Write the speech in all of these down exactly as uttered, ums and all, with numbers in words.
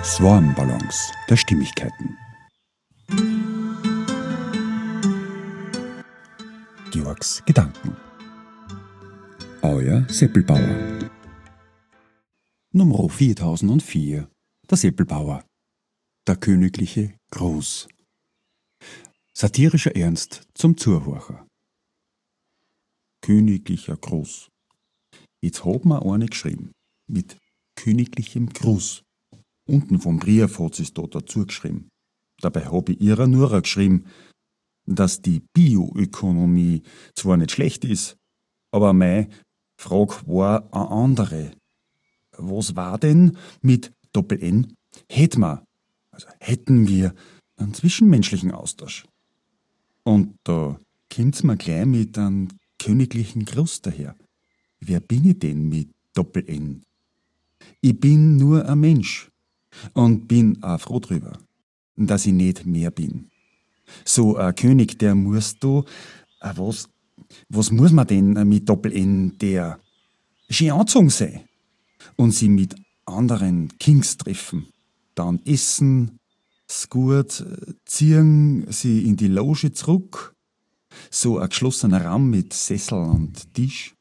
Swarmbalance der Stimmigkeiten. Georgs Gedanken. Euer Seppelbauer. Nummer viertausendvier. Der Seppelbauer. Der königliche Gruß. Satirischer Ernst zum Zuhorcher. Königlicher Gruß. Jetzt hat mir eine geschrieben. Mit königlichem Gruß. Unten vom Brief hat sie es da dazu geschrieben. Dabei habe ich ihrer nur geschrieben, dass die Bioökonomie zwar nicht schlecht ist, aber meine Frage war eine andere. Was war denn mit Doppel-N? Hätten wir, also hätten wir einen zwischenmenschlichen Austausch. Und da kommt's mir gleich mit einem königlichen Gruß daher. Wer bin ich denn mit Doppel-N? Ich bin nur ein Mensch und bin auch froh drüber, dass ich nicht mehr bin. So ein König, der muss da, äh, was, was muss man denn mit Doppel-N, der schön angezogen sein und sie mit anderen Kings treffen, dann essen, s gut, ziehen sie in die Loge zurück, so ein geschlossener Raum mit Sessel und Tisch.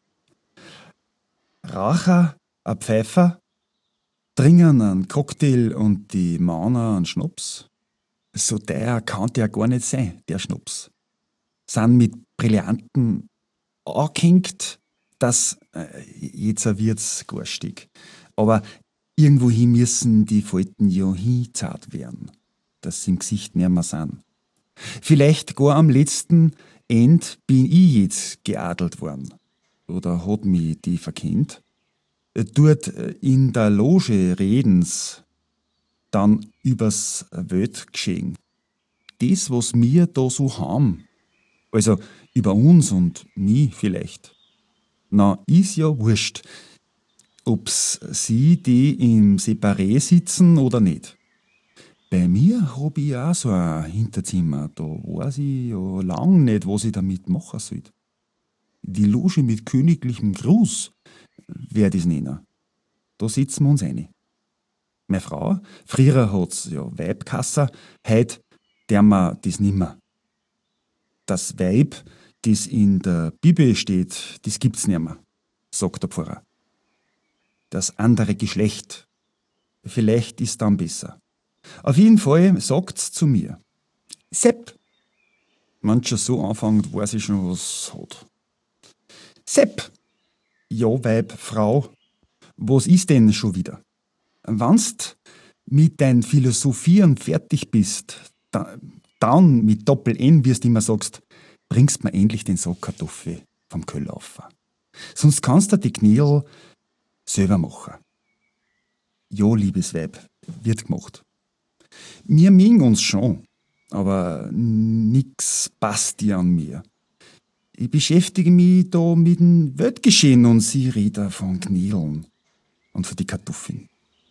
Raucher, ein Pfeifer, trinken einen Cocktail und die Männer einen Schnaps. So der kann der gar nicht sein, der Schnaps. Sind mit Brillanten angehängt, dass äh, jetzt wird's garstig. Aber irgendwohin müssen die Falten ja hingezahlt werden, dass sie im Gesicht nicht mehr sind. Vielleicht gar am letzten End bin ich jetzt geadelt worden. Oder hat mich die verkennt. Dort in der Loge redens dann übers Weltgeschehen. Das, was wir da so haben, also über uns und mich vielleicht, na, ist ja wurscht, ob's sie die im Separé sitzen oder nicht. Bei mir hab ich auch so ein Hinterzimmer, da weiß ich ja lang nicht, was ich damit machen soll. Die Loge mit königlichem Gruß werd ich's nennen. Da sitzen wir uns rein. Meine Frau, früher hat's ja Weibkasser, heut der ma das nimmer. Das Weib, das in der Bibel steht, das gibt's nimmer, sagt der Pfarrer. Das andere Geschlecht, vielleicht ist dann besser. Auf jeden Fall sagt's zu mir. Sepp. Mancher so anfängt, weiß ich schon, was hat. Sepp. Ja, Weib, Frau, was ist denn schon wieder? Wannst mit dein Philosophieren fertig bist, da, dann mit Doppel-N wirst immer sagst, bringst mir endlich den Sack Kartoffel vom Köller auf. Sonst kannst du die Knädel selber machen. Ja, liebes Weib, wird gemacht. Wir mögen uns schon, aber nix passt dir an mir. Ich beschäftige mich da mit dem Weltgeschehen und sie redet von Knädeln und von die Kartoffeln.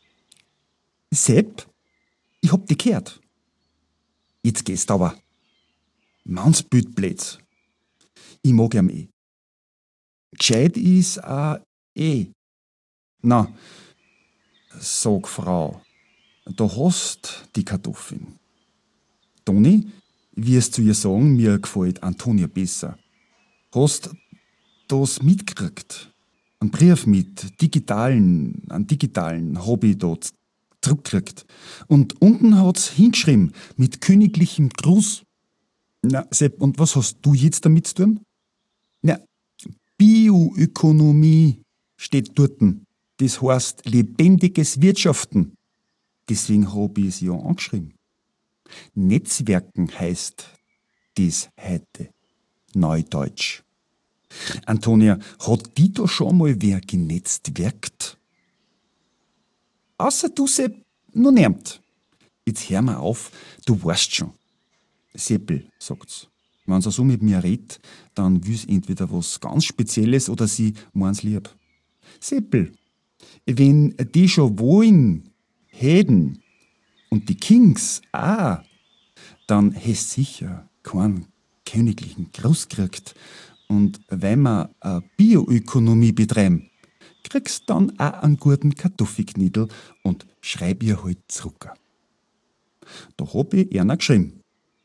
Sepp, ich hab dich gehört. Jetzt gehst aber. Mannsbild blöd. Ich mag ihm eh. Gescheit ist auch eh. Na, sag Frau, da hast die Kartoffeln. Toni, wirst zu ihr sagen, mir gefällt Antonia besser. Hast das mitgekriegt? Ein Brief mit digitalen, einen digitalen hab ich dort zurückgekriegt. Und unten hat's hingeschrieben, mit königlichem Gruß. Na, Sepp, und was hast du jetzt damit zu tun? Na, Bioökonomie steht dort. Das heißt lebendiges Wirtschaften. Deswegen hab ich es ja angeschrieben. Netzwerken heißt das heute. Neudeutsch. Antonia, hat die da schon mal wer genetzwerkt? Außer du, Sepp, nur niemand. Jetzt hör mal auf, du weißt schon. Seppel, sagt's. Wenn sie so mit mir redet, dann will's entweder was ganz Spezielles oder sie mein's lieb. Seppel, wenn die schon wollen, hätten und die Kings auch, dann hätt's sicher keinen königlichen Gruß gekriegt. Und wenn wir eine Bioökonomie betreiben, kriegst dann auch einen guten Kartoffelknidl und schreib ihr halt zurück. Da hab ich einer geschrieben.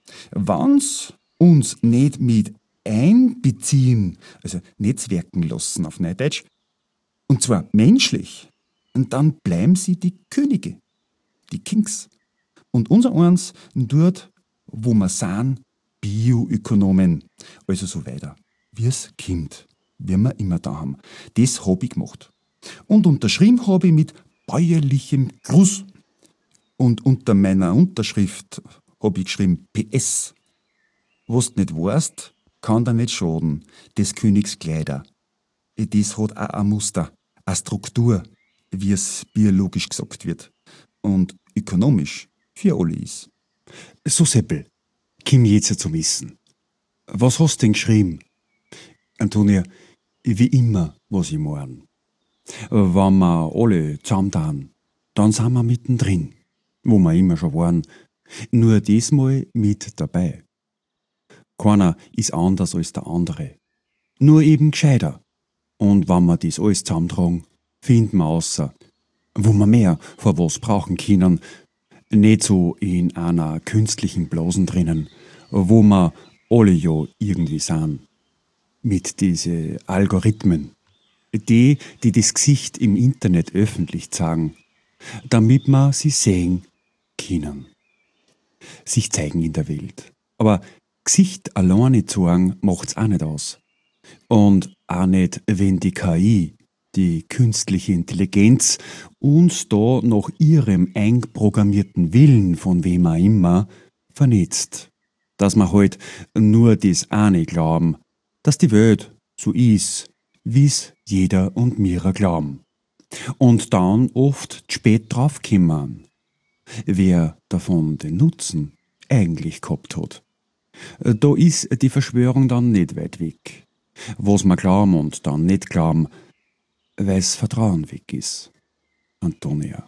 Wenn's uns nicht mit einbeziehen, also netzwerken lassen auf Neudeutsch, und zwar menschlich, und dann bleiben sie die Könige, die Kings. Und unser eins dort, wo wir sind, Bioökonomen, also so weiter. Wie es kommt, wie wir immer da haben. Das hab ich gemacht. Und unterschrieben habe ich mit bäuerlichem Gruß. Und unter meiner Unterschrift habe ich geschrieben P S. Was du nicht weißt, kann dir nicht schaden. Des Königs Kleider. Das hat auch ein Muster, eine Struktur, wie es biologisch gesagt wird. Und ökonomisch für alle ist. So, Seppel, komm jetzt zum Essen. Was hast du denn geschrieben? Antonia, wie immer, was ich morgen. Wenn wir alle zusammen, dann sind wir mittendrin, wo wir immer schon waren. Nur diesmal mit dabei. Keiner ist anders als der andere. Nur eben gescheiter. Und wenn wir das alles zusammentragen, finden wir außer, wo wir mehr vor was brauchen können, nicht so in einer künstlichen Blasen drinnen, wo wir alle ja irgendwie sind. Mit diese Algorithmen. Die, die das Gesicht im Internet öffentlich zeigen, damit man sie sehen können. Sich zeigen in der Welt. Aber Gesicht alleine zeigen macht's auch nicht aus. Und auch nicht, wenn die K I, die künstliche Intelligenz, uns da nach ihrem eingeprogrammierten Willen, von wem auch immer, vernetzt. Dass wir halt nur das eine glauben, dass die Welt so ist, wie's jeder und mir glauben. Und dann oft spät draufkommen, wer davon den Nutzen eigentlich gehabt hat. Da ist die Verschwörung dann nicht weit weg. Was wir glauben und dann nicht glauben, weil's Vertrauen weg ist. Antonia.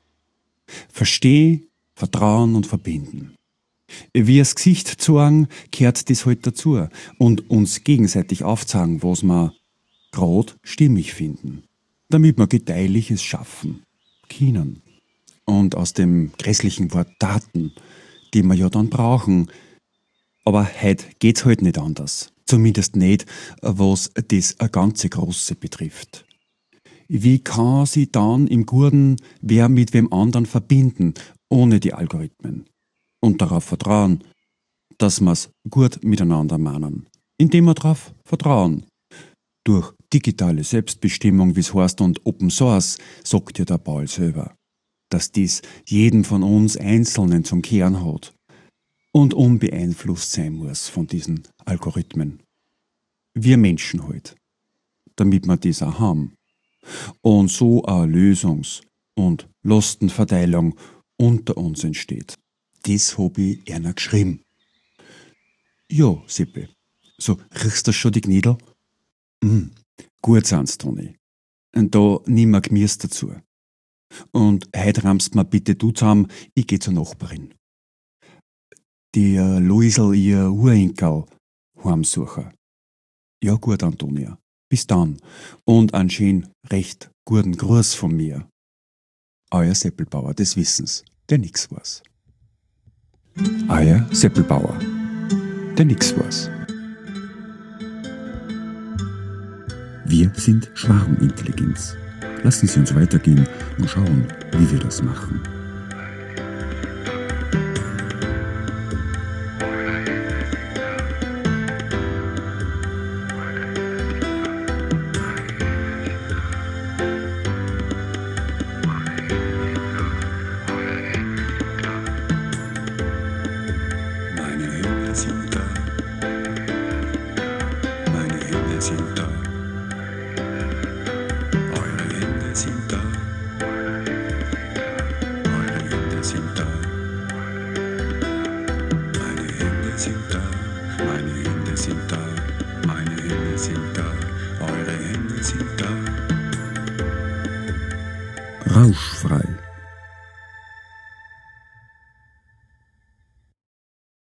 Versteh, Vertrauen und verbinden. Wie das Gesicht zeigen, gehört das halt dazu und uns gegenseitig aufzeigen, was wir grad stimmig finden, damit wir Gedeihliches schaffen, können. Und aus dem grässlichen Wort Daten, die wir ja dann brauchen, aber heute geht's halt nicht anders. Zumindest nicht, was das ganze Große betrifft. Wie kann sie dann im Guten wer mit wem anderen verbinden, ohne die Algorithmen? Und darauf vertrauen, dass wir's gut miteinander meinen. Indem wir darauf vertrauen. Durch digitale Selbstbestimmung, wie's heißt, und Open Source, sagt ja der Paul selber, dass dies jeden von uns Einzelnen zum Kern hat und unbeeinflusst sein muss von diesen Algorithmen. Wir Menschen halt, damit wir das auch haben. Und so eine Lösungs- und Lastenverteilung unter uns entsteht. Das hab ich einer geschrieben. Ja, Sippe, so riechst du schon die Knidl? Mm, gut sind's, Toni. Und da nimm mir Gemüse dazu. Und heute rammst mir bitte du zusammen, ich geh zur Nachbarin. Die äh, Luisel ihr Urenkel heimsuchen. Ja gut, Antonia. Bis dann. Und einen schönen, recht guten Gruß von mir. Euer Seppelbauer des Wissens, der nix weiß. Euer Seppelbauer, der nix weiß. Wir sind Schwarmintelligenz. Lassen Sie uns weitergehen und schauen, wie wir das machen. Meine Hände sind da. Meine Hände sind da. Eure Hände sind da. Eure Hände sind da. Meine Hände sind da. Meine Hände sind da. Meine Hände sind da. Eure Hände sind da. Rauschfrei.